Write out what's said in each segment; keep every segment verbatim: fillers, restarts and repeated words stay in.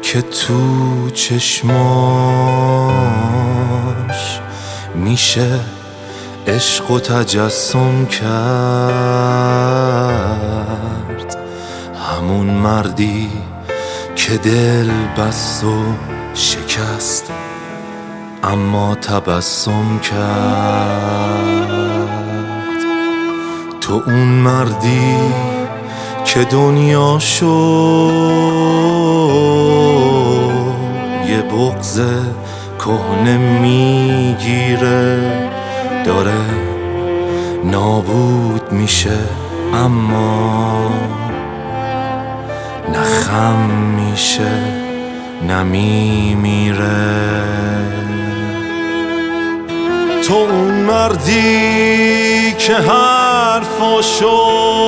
که تو چشماش میشه عشق و تجسم کرد. همون مردی که دل بست و شکست اما تبسم کرد. تو اون مردی که دنیاشو یه بغض کهنه میگیره، داره نابود میشه اما نه خم میشه نه میمیره. تو اون مردی که حرفاشو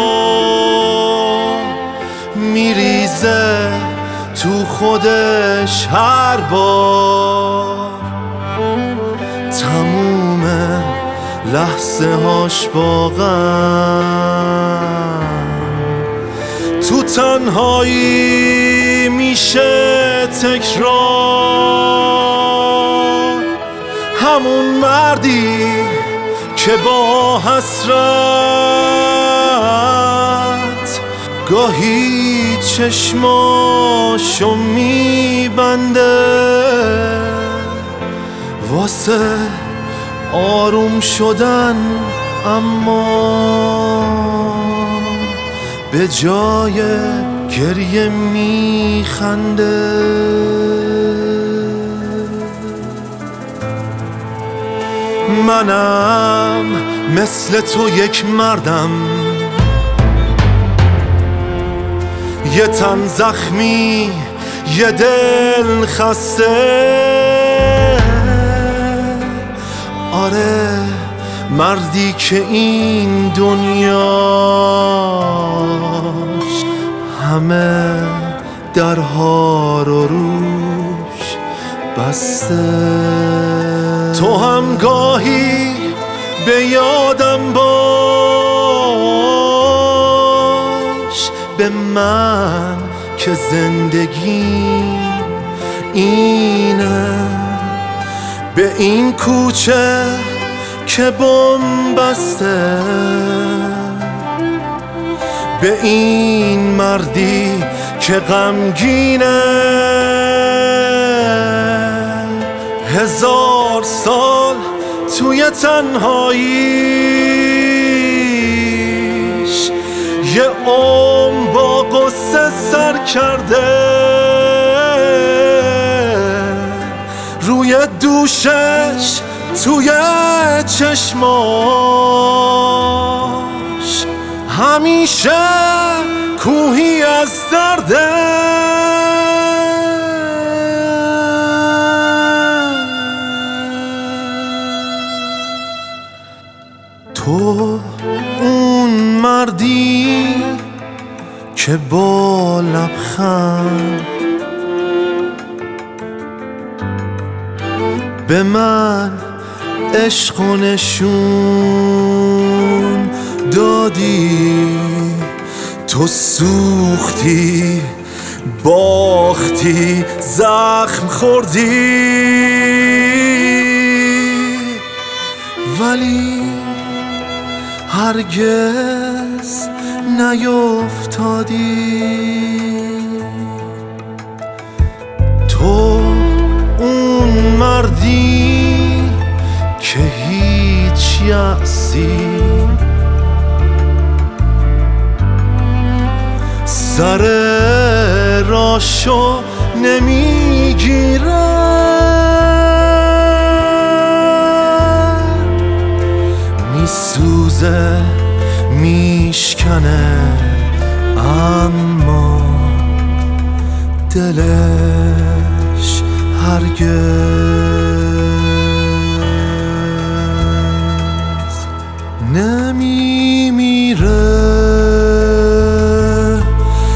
میریزه تو خودش هر بار، تموم لحظه هاش با غم تو تنهایی میشه تکرار. همون مردی که با حسرت گاهی چشماشو میبنده واسه آروم شدن، اما به جای گریه میخنده. منم مثل تو یک مردم، یه تن زخمی یه دل خسته. آره مردی که این دنیاش همه درها رو روش بسته. تو هم گاهی به یادم باش، به من که زندگی اینه، به این کوچه که بم بسته، به این مردی که غمگینه. هزار سال توی تنهاییش یه عمر با قصه سر کرده، روی دوشش توی چشماش همیشه کوهی از درده. تو اون مردی که با لبخند به من عشق و نشون دادی. تو سوختی باختی زخم خوردی، ولی هرگز نیفتادی. تو اون مردی که هیچ یأسی سر راشو نمیگیره، میسوزه میشکنه اما دلش هرگز نمیمیره،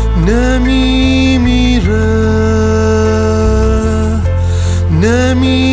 نمیمیره، نمیمیره.